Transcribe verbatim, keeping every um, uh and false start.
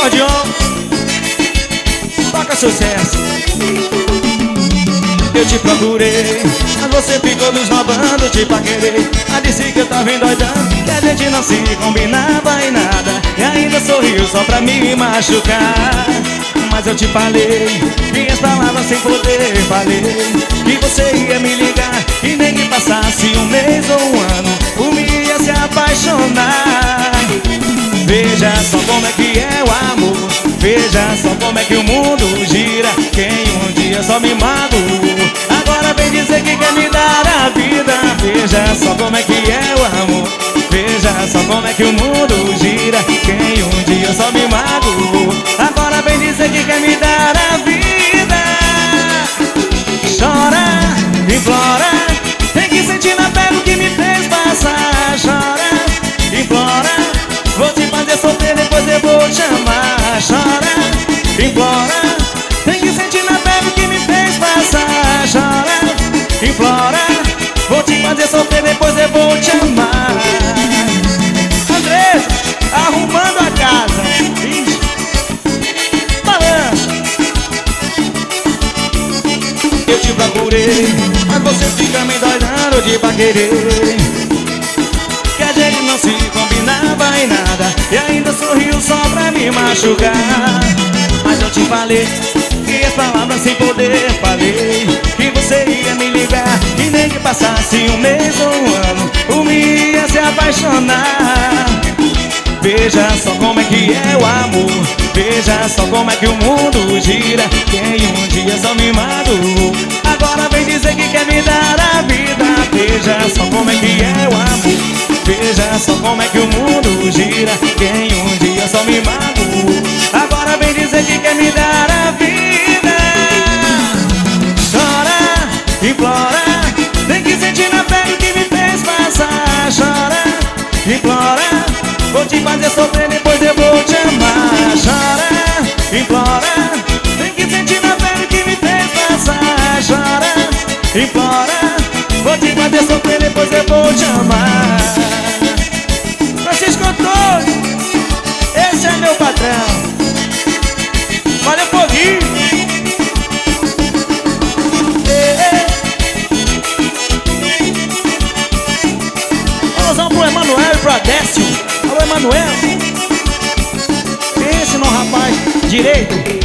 acordeon, toca sucesso. Eu te procurei, mas você ficou me esnobando, te paquerei. Mas disse que eu tava endoidando, que a gente não se combinava em nada, e ainda sorriu só pra me machucar. Mas eu te falei, minhas palavras sem poder, falei que você ia me ligar, e nem que passasse um mês ou um ano, por mim ia se apaixonar. Veja só como é que é o amor, veja só como é que o mundo gira. Quem um dia só me magoou, agora vem dizer que quer me dar a vida. Veja só como é que é o amor, veja só como é que o mundo gira. Quem um dia só me magoou, agora vem dizer que quer me dar a vida. Chora, implora, tem que sentir na pele o que me fez passar. Chora, implora, vou te fazer sofrer, depois eu vou te amar. Chora, implora, tem que sentir na pele o que me fez passar. Chora, implora, vou te fazer sofrer, depois eu vou te amar. Andressa, arrumando a casa. Ixi. Balança. Eu te procurei, mas você fica me doidando de paquerei, que a gente não se combinava em nada, e ainda sorriu só pra me machucar. Mas eu te falei, que as palavras sem poder, falei que você ia me ligar, e nem que passasse um mês ou um ano, por mim ia se apaixonar. Veja só como é que é o amor, veja só como é que o mundo gira. Quem um dia só me magoou, agora vem dizer que quer me dar a vida. Veja só como é que é o amor, veja só como é que o mundo gira. Quem um dia só me magoou, agora vem dizer que quer me dar a vida. Chora, implora, tem que sentir na pele o que me fez passar. Chora, implora, vou te fazer sofrer, depois eu vou te amar. Chora, implora, tem que sentir na pele o que me fez passar. Chora, implora, vou te fazer sofrer, depois eu vou te amar. Francisco Antônio, esse é meu patrão. Valeu, Foguinho. Alusão pro Emanuel e pro Adécio. Alô, Emanuel. Pense no rapaz direito.